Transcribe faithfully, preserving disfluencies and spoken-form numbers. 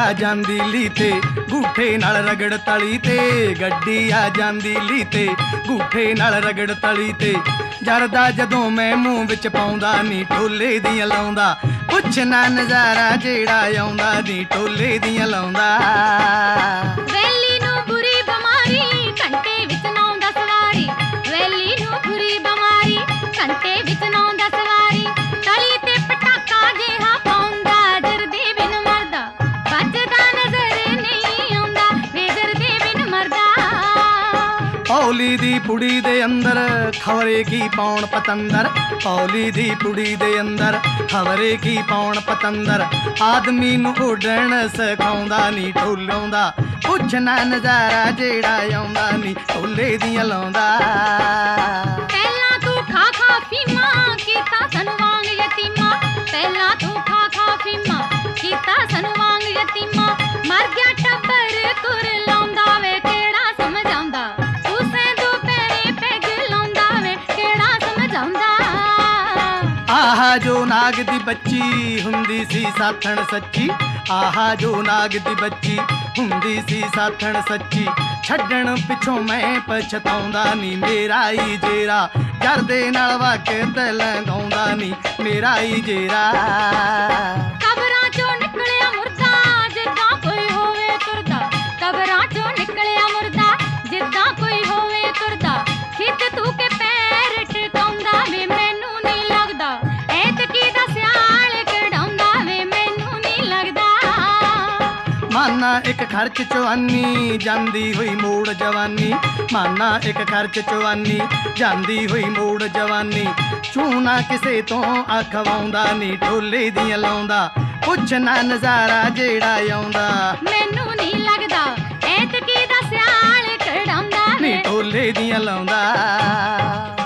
आ जांदी ली ते गूठे नाल रगड़ तली ते, गड्डी आ जांदी ली ते गूठे नाल रगड़ तली ते। जरदा जदों मैं मूँह विच पाउंदा नी ढोले दियां लाउंदा, पुछ ना नज़ारा जेड़ा आउंदा नी ढोले दियां लाउंदा। वेली नूं बुरी बमारी घंटे विच नाउंदा सवारी, वेली नूं बुरी बमारी घंटे विच नाउंदा सवारी। तली ते पटाका जिहा पाउंदा डरदे बिन मरदा, बचदा नज़र नहीं आउंदा वे डरदे बिन मरदा। पौली दी पुड़ी दे अंदर खवरे की पौण पतंदर, पौली दी पुड़ी दे अंदर खवरे की पौण पतंदर। आदमी नूं उड़न सिखाउंदा नी ढोलाउंदा, पुछ ना नज़ारा जेड़ा आउंदा नी ढोले दियां लाउंदा। पहला तू खा खा फीमा कीता सन वांग यतीमा, पहला तू खा खा फीमा कीता सन वांग यतीमा। मर गया टब्बर तुर लाउंदा वे केड़ा समझाउंदा, तू सैंदू पैरे पैग लाउंदा वे केड़ा समझाउंदा। आहा जो नाग दी बच्ची हुंदी सी साथण सच्ची, आहा जो नाग दी बच्ची हुंदी सी साथण सच्ची। छड्डण पिछों मैं पछताउंदा नी मेरा ही जेरा, जरदे नाल वक्त लंघाउंदा नी मेरा ही जेरा। कबरां चों निकलिया मुर्दा जिद्दां कोई होवे तुरदा, कबरां चों निकलिया मुर्दा जिद्दां कोई होवे तुरदा। खिद तू के पैर टिकाउंदा वे मैनू नहीं लगदा, ऐतकी दा सियाल कढाउंदा वे मैनू नहीं लगदा। माना एक खर्च चवानी जांदी हुई मोड़ जवानी, माना एक खर्च चवानी जांदी हुई मोड़ जवानी। चूना किसे तो अखवाउंदा नी ढोले दियां लाउंदा, पुछ ना नज़ारा जेड़ा आउंदा मैनू नहीं लगदा, ऐतकी दा सियाल कढाउंदा नी वे ढोले दियां लाउंदा।